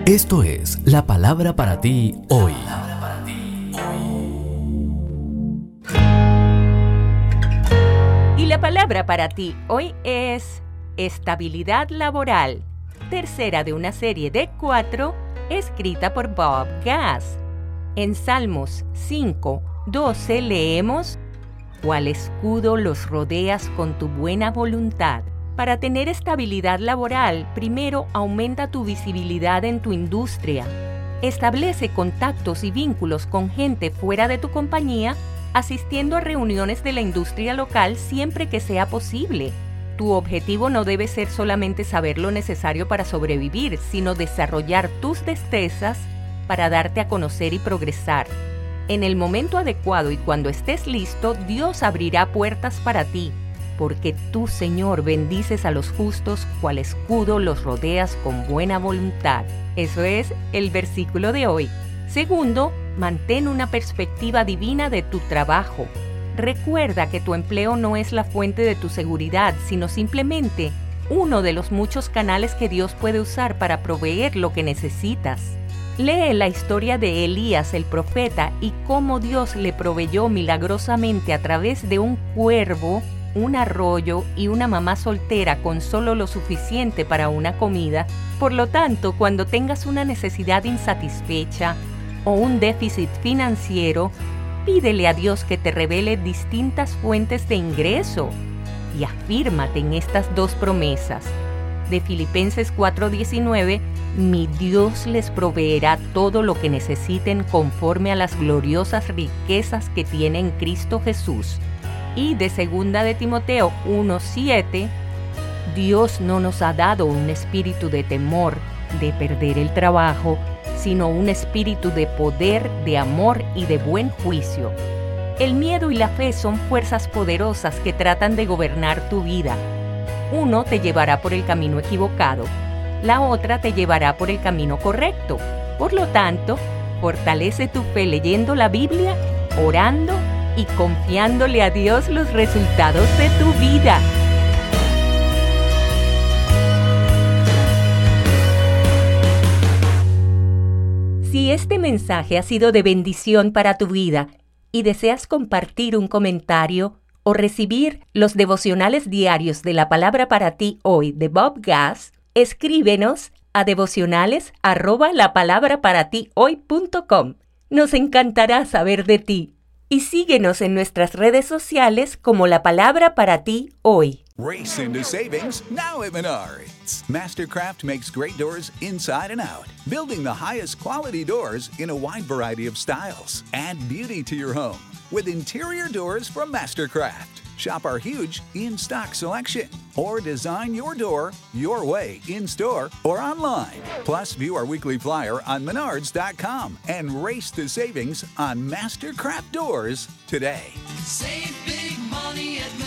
Esto es la palabra para ti hoy. Y la palabra para ti hoy es estabilidad laboral, tercera de una serie de 4 escrita por Bob Gass. En Salmos 5:12 leemos: «¿Cuál escudo los rodeas con tu buena voluntad?». Para tener estabilidad laboral, primero aumenta tu visibilidad en tu industria. Establece contactos y vínculos con gente fuera de tu compañía, asistiendo a reuniones de la industria local siempre que sea posible. Tu objetivo no debe ser solamente saber lo necesario para sobrevivir, sino desarrollar tus destrezas para darte a conocer y progresar. En el momento adecuado y cuando estés listo, Dios abrirá puertas para ti, porque tú, Señor, bendices a los justos, cual escudo los rodeas con buena voluntad. Eso es el versículo de hoy. Segundo, mantén una perspectiva divina de tu trabajo. Recuerda que tu empleo no es la fuente de tu seguridad, sino simplemente uno de los muchos canales que Dios puede usar para proveer lo que necesitas. Lee la historia de Elías el profeta y cómo Dios le proveyó milagrosamente a través de un cuervo, un arroyo y una mamá soltera con solo lo suficiente para una comida. Por lo tanto, cuando tengas una necesidad insatisfecha o un déficit financiero, pídele a Dios que te revele distintas fuentes de ingreso y afírmate en estas 2 promesas. De Filipenses 4:19, mi Dios les proveerá todo lo que necesiten conforme a las gloriosas riquezas que tiene en Cristo Jesús. Y de 2 de Timoteo 1:7, Dios no nos ha dado un espíritu de temor, de perder el trabajo, sino un espíritu de poder, de amor y de buen juicio. El miedo y la fe son fuerzas poderosas que tratan de gobernar tu vida. Uno te llevará por el camino equivocado, la otra te llevará por el camino correcto. Por lo tanto, fortalece tu fe leyendo la Biblia, orando y confiándole a Dios los resultados de tu vida. Si este mensaje ha sido de bendición para tu vida y deseas compartir un comentario o recibir los devocionales diarios de la palabra para ti hoy de Bob Gass, escríbenos a devocionales@lapalabraparatihoy.com. Nos encantará saber de ti. Y síguenos en nuestras redes sociales como La Palabra para ti hoy. Race into savings now at Menards. Mastercraft makes great doors inside and out, building the highest quality doors in a wide variety of styles. Add beauty to your home with interior doors from Mastercraft. Shop our huge in-stock selection or design your door your way in-store or online. Plus, view our weekly flyer on menards.com and race to savings on Mastercraft doors today. Save big money at Menards.